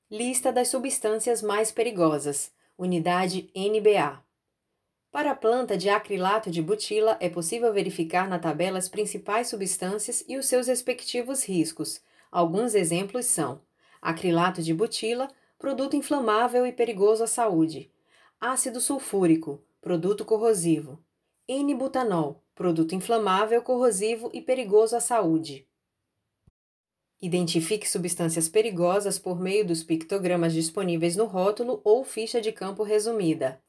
Lista das substâncias mais perigosas. Unidade NBA. Para a planta de acrilato de butila, é possível verificar na tabela as principais substâncias e os seus respectivos riscos. Alguns exemplos são: acrilato de butila, produto inflamável e perigoso à saúde; ácido sulfúrico, produto corrosivo; N-butanol, produto inflamável, corrosivo e perigoso à saúde. Identifique substâncias perigosas por meio dos pictogramas disponíveis no rótulo ou ficha de campo resumida.